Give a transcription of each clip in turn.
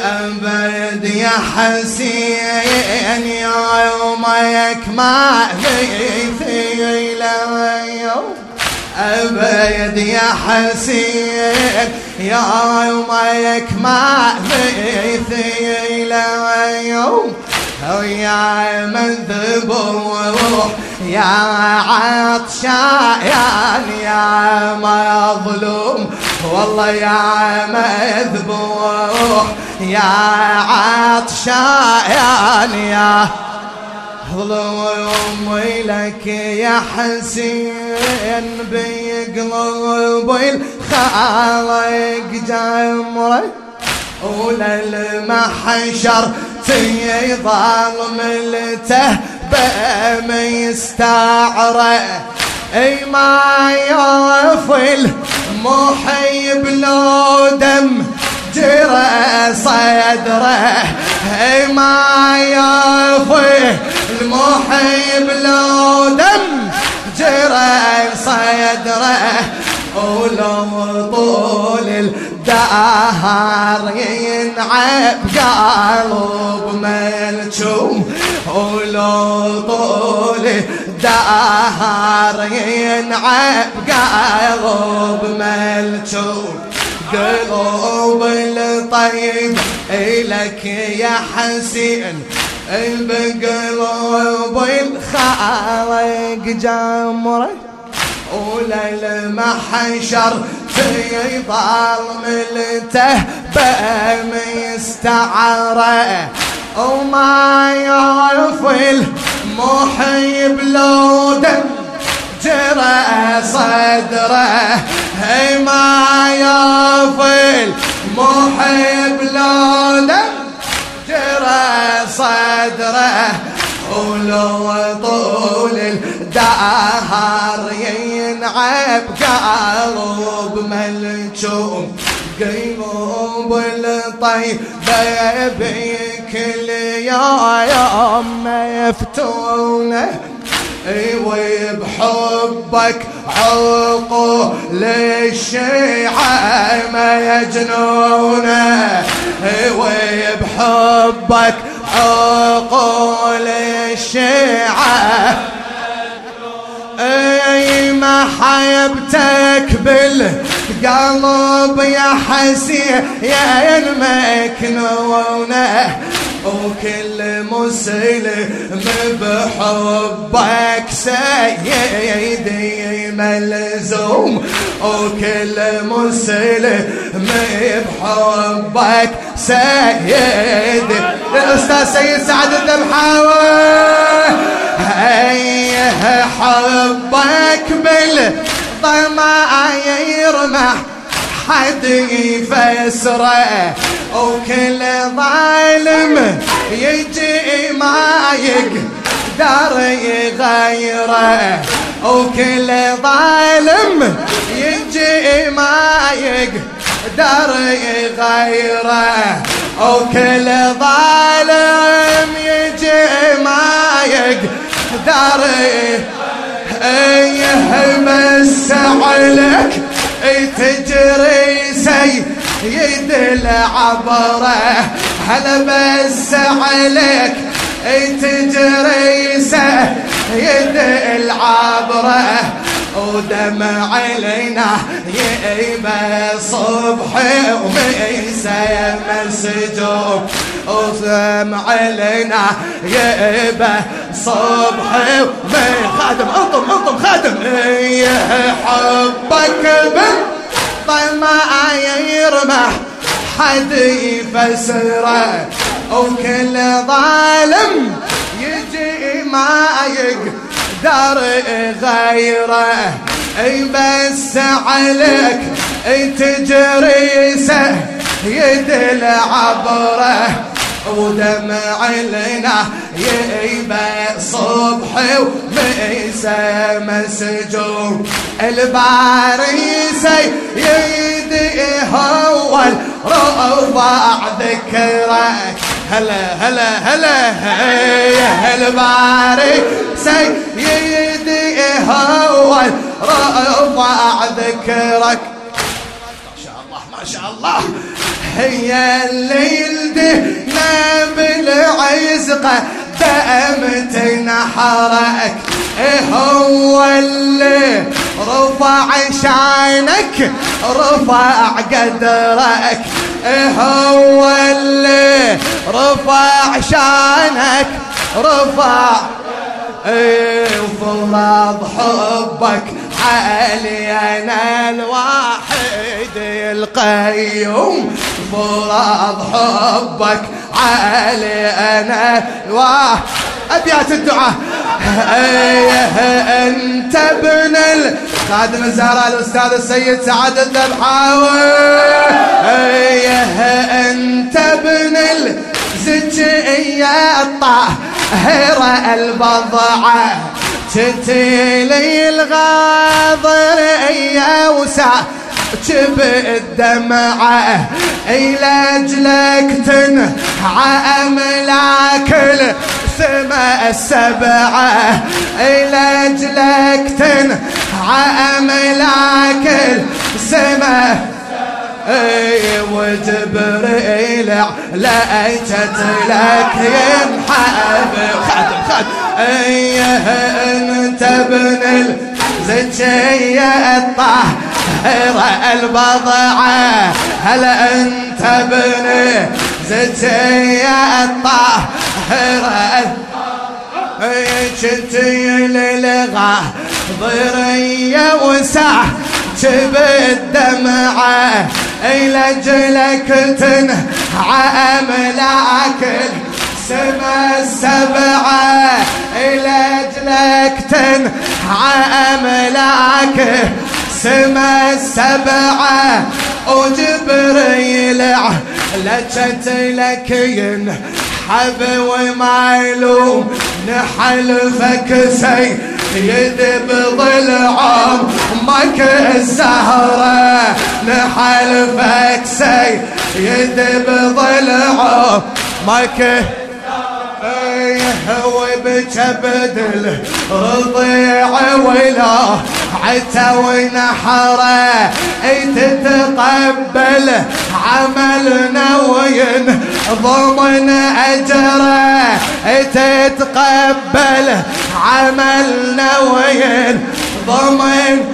أبد يا حسين يومك ما مثيل يوم أبد يا حسين يومك ما مثيل يوم يا مذبوح يا عطشان يا مظلوم والله يا مذبوح يا عطشان يا ظلوم لك يا حسين بقلب الخالق جمره وللمحشر تيظل ملته بمستعره اي ما يفل محيب لو دم جرى صدره اي ما يفل المحيب لو دم جرى صدره ولو طول الدهر ينعب قلب ملجوم ولو طول الدهر ينعب قلب ملجوم قلوب الطيب إلك يا حسين بقلوب الخالق جمره وللمحشر تيظل ملته بمستعره وما يفل محيب لو دم جرى صدره ما يفل محيب لو دم جرى صدره ولو طول الدهر ينعب قلب ملجوم قلوب الطيبة بكل يوم مفتونة وبحبك عقول الشيعة مجنونة وبحبك عقول الشيعة اي محبتك بالقلب يا حسين يا المكنونة وكل مسلم بحبك سيدي ملزوم وكل مسلم بحبك سيدي الأستاذ سيد سعد الدبحاوي هيه حبك بالضماير مع حد يفسره وكل ظالم يجي ما يقدر يغيره وكل ظالم يجي ما يقدر يغيره وكل ظالم يجي ما يقدر بس عليك تجري سيد العبره هلا بس عليك تجري سيد العبره ودمع علينا يبى صبح وميسى مسجون ودمع علينا يبى صبح خادم انطم خادم حبك بالطمع يرمح حد يفسره وكل ظالم يجي ما يقدر يغيره بس عليك تجري سيد العبره ودمع لنا يبى صبح وميسى مسجون الباري سيدي هو الرضع ذكرك هلا الباري سيدي هو الرضع ذكرك ما شاء الله هي اللي يلدهنا بالعزقة دامت نحرك هو اللي رفع شانك رفع قدرك هو اللي رفع شانك رفع فرض حبك حالي انا الواحد القيوم فرض حبك حالي انا الواحد ابيات الدعاء انت ابن خادم الزهراء الاستاذ السيد سعد الذبحاوي انت ابن الزكية الطاهرة البضعة تتلي الغاضر يا وساكب الدمعة لاجلك تنحى املاك السماء السبعة لاجلك تنحى املاك السماء وجبريل لأيتت لك ينحب خادم انت ابن الزكية الطاهرة البضعة هل انت ابن زكية الطاهرة شتي للغة ضرية وساعة بالدمعة لجلك تنحى أملاك السما السبعة لجلك تنحى أملاك السما السبعة وجبريل لجت لك ينحب ومعلوم نحلفك سيد بضلع امك الزهرة نحلفك سيد بضلع امك وبكبد الرضيع ولا عتى نحره تتقبل عملنا وينضمن اجره تتقبل عملنا وينضمن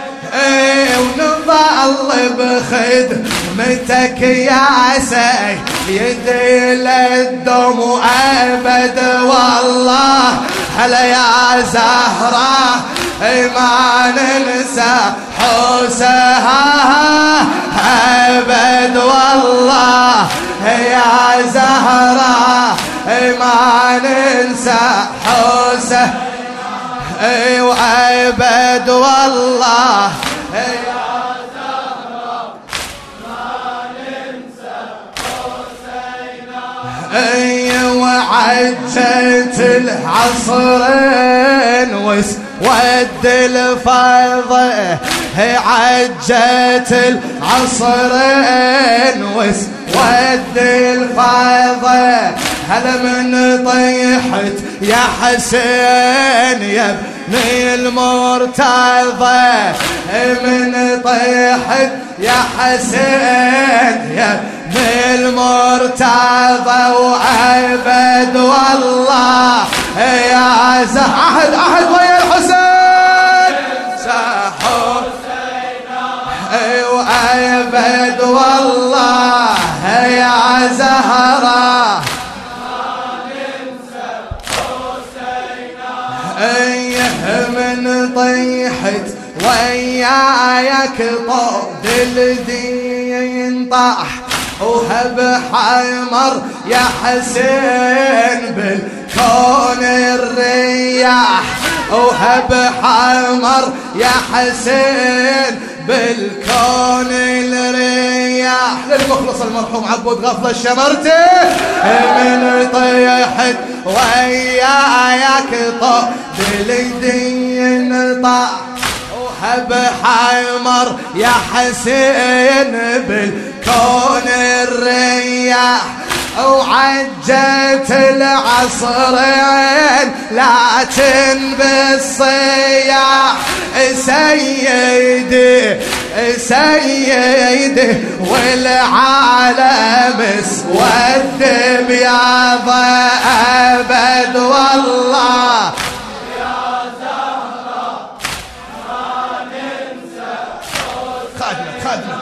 ونظل بخدمتك يا سيد للدم أبد والله هلا يا زهرة ما ننسى حسها أبد والله يا زهرة ما ننسى حسها وأبد والله يا زهرة ما ننسى حسينا وعجت العصرين واسود الفضة عجت العصرين واسود الفضة هلا من طيحت يا حسين يا ابني المرتضى من طيحت يا حسين يا ابني المرتضى وعبد والله يا عهد عهد ويا الحسين ساحو وعبد والله يا زهرة من طيحت وياك طود الدين طاح وهب حمر يا حسين بالكون الرياح وهب حمر يا حسين بالكون الرياح للمخلص المرحوم عبود غفلة الشمرتي من طيحت وياك طود الدين طاح وهب حمر يا حسين بالكون الرياح وعجت العصرين لكن بالصياح سيدي سيدي والعالم اسود بياض أبد والله يا زهرة ما ننسى خادمة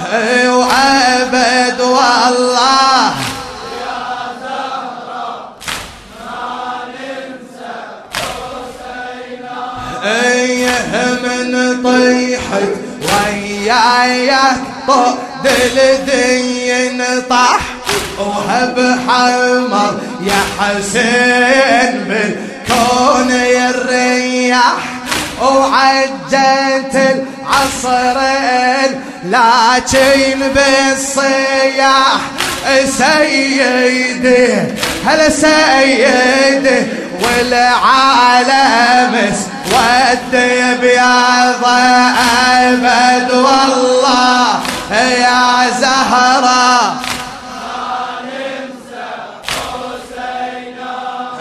وأبد والله يا زهرة ما ننسى حسينا من طيحت وياي طود الدين طح وهب حمر يا حسين بالكون يريح وعجلت العصرين لكن بالصياح سيدي هلا سيدي والعالم اسود بياض أبد والله يا زهرة ما ننسى حسينا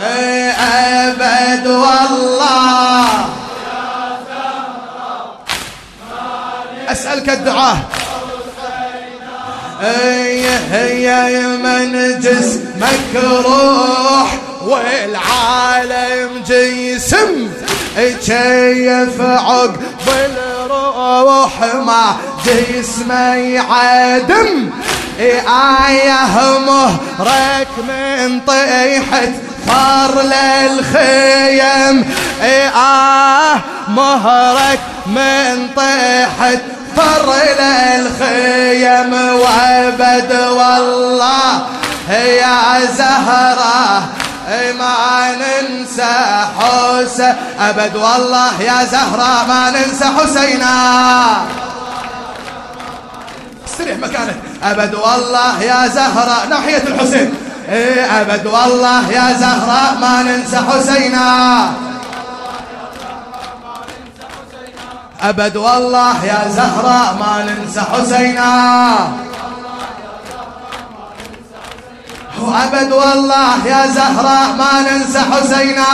أبد والله يا زهرة ما ننسى أسألك الدعاء هي من جسمك روح والعالم جسم كيف عقب الروح ما جسمي عدم آيه مهرك من طيحة فار للخيم مهرك من طيحة فر للخيم وابد والله يا زهرة ما ننسى حسين أبد والله يا زهرة ما ننسى حسينا استريح مكانك أبد والله يا زهرة ناحية الحسين أبد والله يا زهرة ما ننسى حسينا أبد والله يا زهرة ما ننسى حسينا وأبد والله يا زهرة ما ننسى حسينا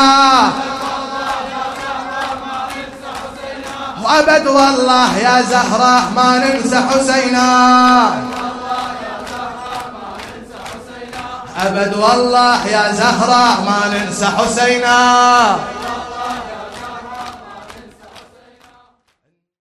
وأبد والله يا زهرة ما ننسى حسينا أبد والله يا زهرة ما ننسى حسينا